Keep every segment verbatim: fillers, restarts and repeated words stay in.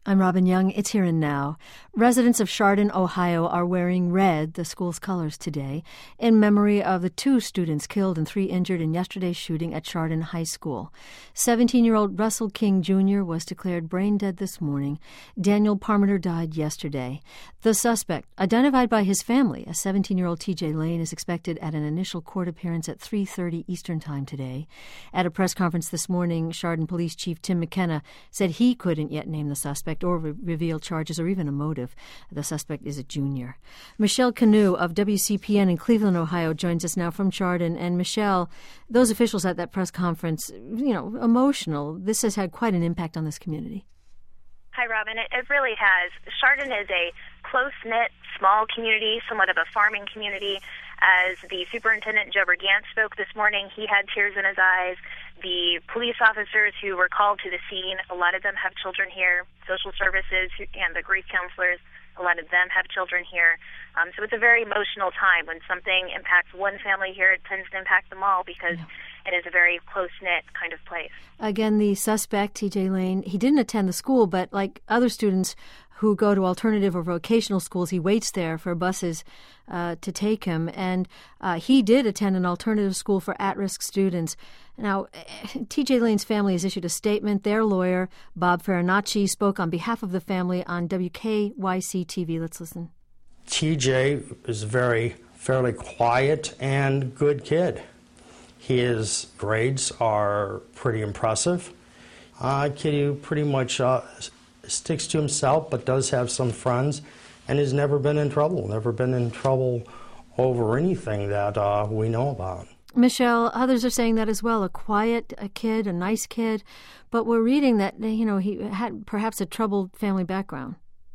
I'm Robin Young. It's Here and Now. Residents of Chardon, Ohio are wearing red, the school's colors, today, in memory of the two students killed and three injured in yesterday's shooting at Chardon High School. seventeen-year-old Russell King Junior was declared brain dead this morning. Daniel Parmenter died yesterday. The suspect, identified by his family as seventeen-year-old T J Lane, is expected at an initial court appearance at three thirty Eastern Time today. At a press conference this morning, Chardon Police Chief Tim McKenna said he couldn't yet name the suspect or re- reveal charges or even a motive. The suspect is a junior. Michelle Canoe of W C P N in Cleveland, Ohio, joins us now from Chardon. And Michelle, those officials at that press conference, you know, emotional. This has had quite an impact on this community. Hi, Robin. It, it really has. Chardon is a close-knit, small community, somewhat of a farming community. As the superintendent, Joe Bergant, spoke this morning, he had tears in his eyes. The police officers who were called to the scene, a lot of them have children here. Social services and the grief counselors, a lot of them have children here. Um, so it's a very emotional time. When something impacts one family here, it tends to impact them all because yeah. it is a very close-knit kind of place. Again, the suspect, T J Lane, he didn't attend the school, but like other students who go to alternative or vocational schools, he waits there for buses uh, to take him. And uh, he did attend an alternative school for at-risk students. Now, T J Lane's family has issued a statement. Their lawyer, Bob Farinacci, spoke on behalf of the family on W K Y C T V. Let's listen. T J is a very, fairly quiet and good kid. His grades are pretty impressive. Uh, kid who pretty much uh, sticks to himself but does have some friends and has never been in trouble, never been in trouble over anything that uh, we know about. Michelle, others are saying that as well, a quiet a kid, a nice kid, but we're reading that, you know, he had perhaps a troubled family background.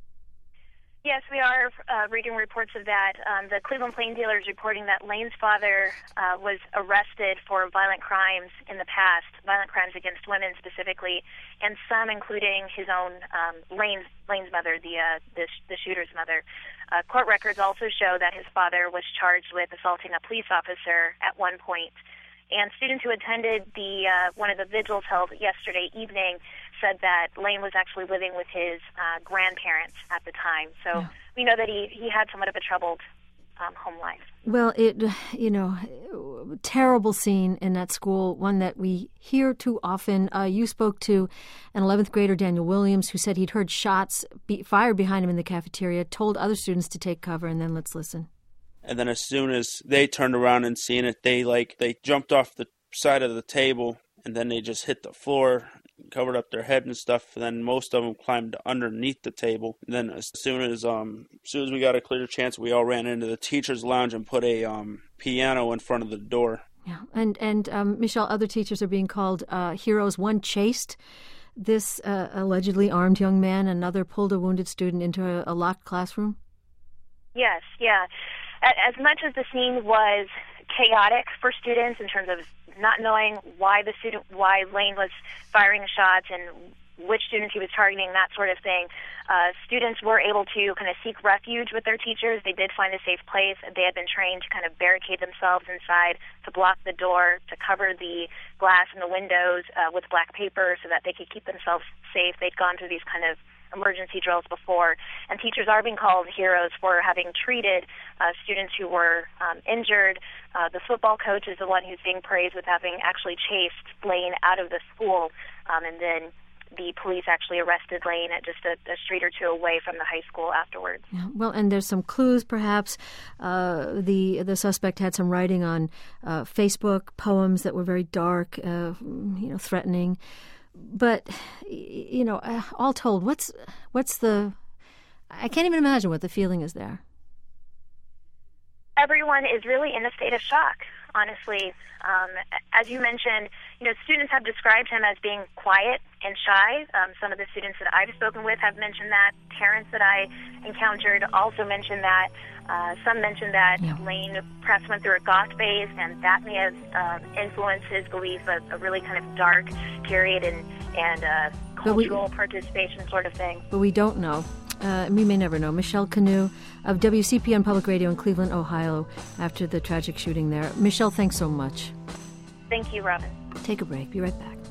Yes, we are uh, reading reports of that. Um, the Cleveland Plain Dealer is reporting that Lane's father uh, was arrested for violent crimes in the past, violent crimes against women specifically, and some including his own um, Lane's, Lane's mother, the, uh, the the shooter's mother. Uh, court records also show that his father was charged with assaulting a police officer at one point. And students who attended the uh, one of the vigils held yesterday evening said that Lane was actually living with his uh, grandparents at the time. So yeah. we know that he, he had somewhat of a troubled um, home life. Well, it, you know, terrible scene in that school, one that we hear too often. Uh, you spoke to an eleventh grader, Daniel Williams, who said he'd heard shots be fired behind him in the cafeteria, told other students to take cover, and then let's listen. And then as soon as they turned around and seen it, they like they jumped off the side of the table, and then they just hit the floor, covered up their head and stuff. And then most of them climbed underneath the table. And then as soon as um as soon as we got a clear chance, we all ran into the teachers' lounge and put a um piano in front of the door. Yeah, and and um, Michelle, other teachers are being called uh, heroes. One chased this uh, allegedly armed young man. Another pulled a wounded student into a, a locked classroom. Yes, yeah. As much as the scene was chaotic for students in terms of not knowing why the student, why Lane was firing shots and which students he was targeting, that sort of thing, uh, students were able to kind of seek refuge with their teachers. They did find a safe place. They had been trained to kind of barricade themselves inside, to block the door, to cover the glass and the windows uh, with black paper so that they could keep themselves safe. They'd gone through these kind of emergency drills before, and teachers are being called heroes for having treated uh, students who were um, injured. Uh, the football coach is the one who's being praised with having actually chased Lane out of the school, um, and then the police actually arrested Lane at just a, a street or two away from the high school afterwards. Yeah, well, and there's some clues, perhaps. Uh, the the suspect had some writing on uh, Facebook, poems that were very dark, uh, you know, threatening. But, you know, all told, what's what's the, I can't even imagine what the feeling is there. Everyone is really in a state of shock, honestly. Um, as you mentioned, you know, students have described him as being quiet and shy. Um, some of the students that I've spoken with have mentioned that. Parents that I encountered also mentioned that. Uh, some mentioned that yeah. Lane perhaps went through a goth phase, and that may have um, influenced his belief of a really kind of dark period and, and uh, cultural we, participation sort of thing. But we don't know. Uh, we may never know. Michelle Canoe of W C P N Public Radio in Cleveland, Ohio, after the tragic shooting there. Michelle, thanks so much. Thank you, Robin. Take a break. Be right back.